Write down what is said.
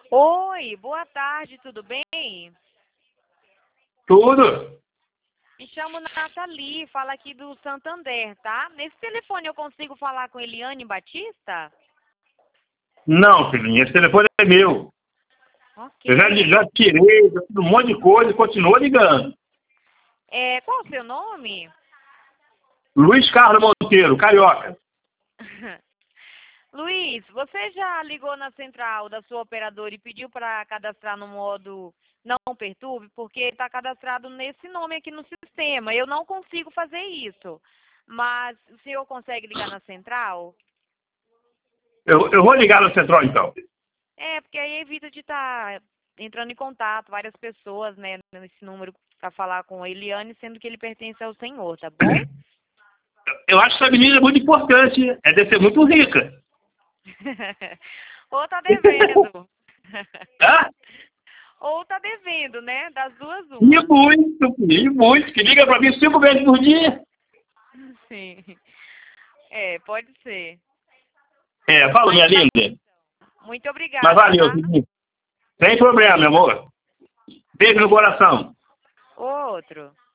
Oi, boa tarde, tudo bem? Tudo? Me chamo Nathalie, falo aqui do Santander, tá? Nesse telefone eu consigo falar com Eliane Batista? Não, filhinha, esse telefone é meu. Eu já, Ok. já tirei, já fiz um monte de coisa e continuou ligando. Qual o seu nome? Luiz Carlos Monteiro, carioca. Luiz, você já ligou na central da sua operadora e pediu para cadastrar no modo não perturbe? Porque está cadastrado nesse nome aqui no sistema. Eu não consigo fazer isso. Mas o senhor consegue ligar na central? Eu vou ligar no central então. Porque aí evita de estar entrando em contato várias pessoas, né, nesse número para falar com a Eliane, sendo que ele pertence ao senhor, tá bom? Eu acho que essa menina é muito importante, é de ser muito rica. Ou tá devendo. Tá? Ou tá devendo, né? Das duas, uma. E muito, que liga pra mim 5 vezes por dia. Sim. Pode ser. Fala, Mas minha tá, linda. muito Mas obrigada, valeu, tá? filhinha. Sem problema, meu amor. Beijo no coração. Outro.